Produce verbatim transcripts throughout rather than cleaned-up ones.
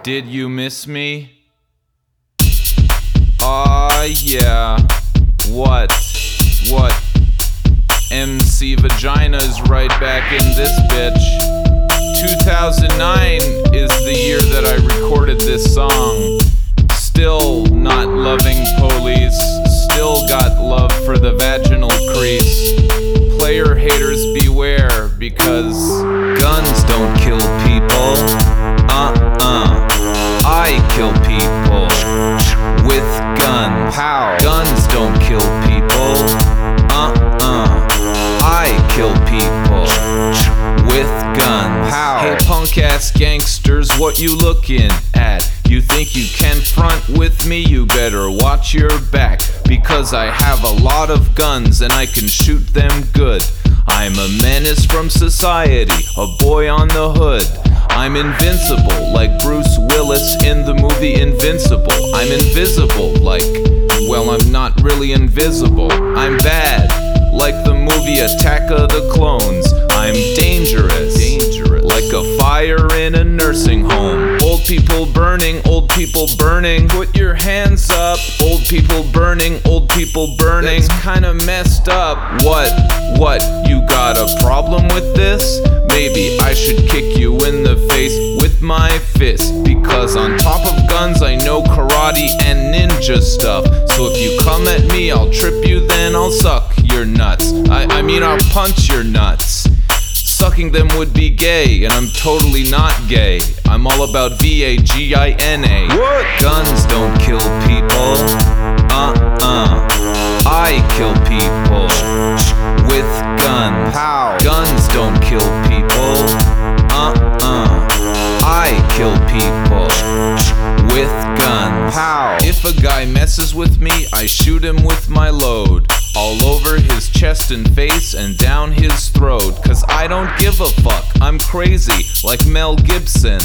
Did you miss me? Aw, uh, yeah. What? What? M C Vagina's right back in this bitch. two thousand nine is the year that I recorded this song. Still not loving police. Still got love for the vaginal crease. Player haters beware, because guns don't kill people. Uh-uh. I kill people with guns. Pow. Guns don't kill people. Uh-uh. I kill people with guns. Pow. Hey punk ass gangsters, what you looking at? You think you can front with me? You better watch your back, because I have a lot of guns and I can shoot them good. I'm a menace from society, a boy on the hood. I'm invincible, like Bruce Willis in the movie Invincible. I'm invisible, like, well, I'm not really invisible. I'm bad, like the movie Attack of the Clones. I'm dangerous, dangerous, like a fire in a nursing home. Old people burning, old people burning. Put your hands up, old people burning, old people burning. That's kinda messed up. What? What? You got a problem with this? Maybe I should kick you in the face with my fist, because on top of guns I know karate and ninja stuff. So if you come at me, I'll trip you, then I'll suck your nuts. I, I mean I'll punch your nuts. Sucking them would be gay, and I'm totally not gay. I'm all about V A G I N A. What? Guns don't kill people. Uh-uh. I kill people with guns. How? Guns don't kill people. Uh-uh. I kill people with guns. How? If a guy messes with me, I shoot him with my load. All over his chest and face and down his throat. Cause I don't give a fuck, I'm crazy, like Mel Gibson.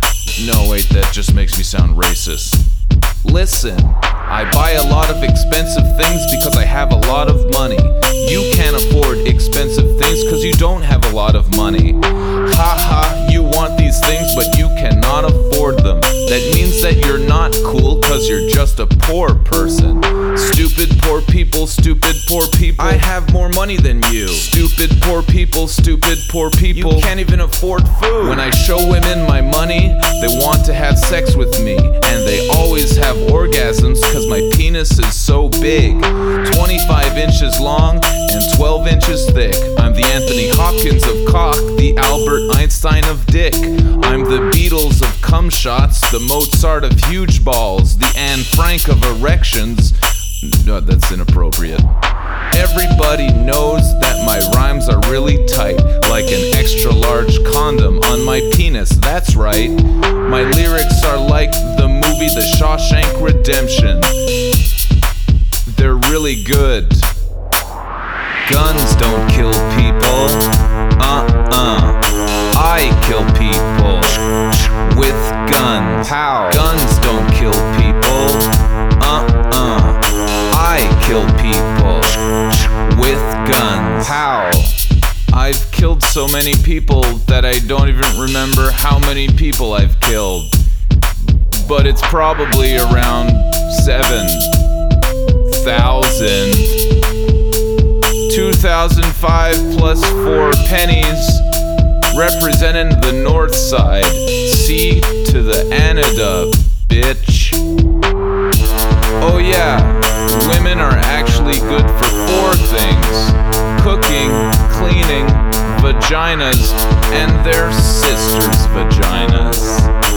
No wait, that just makes me sound racist. Listen, I buy a lot of expensive things because I have a lot of money. You can't afford expensive things cause you don't have a lot of money. Haha, you want these things but you cannot afford them. That means that you're not cool cause you're just a poor person. Stupid poor people, stupid poor people. I have more money than you. Stupid poor people, stupid poor people. You can't even afford food. When I show women my money, they want to have sex with me. And they always have orgasms cause my penis is so big. twenty-five inches long and twelve inches thick. I'm the Anthony Hopkins of cock, the Albert Einstein of dick. I'm the Beatles of cum shots, the Mozart of huge balls, the Anne Frank of erections. No, that's inappropriate. Everybody knows that my rhymes are really tight, like an extra large condom on my penis, that's right. My lyrics are like the movie The Shawshank Redemption. They're really good. Guns don't kill people. Uh-uh. I kill people with guns. How? Guns don't kill people. Uh-uh. I kill people with guns. How? I've killed so many people that I don't even remember how many people I've killed. But it's probably around seven thousand. two thousand five plus four pennies, representing the north side. C to the Anada, bitch. Oh yeah, women are actually good for four things: cooking, cleaning, vaginas, and their sisters' vaginas.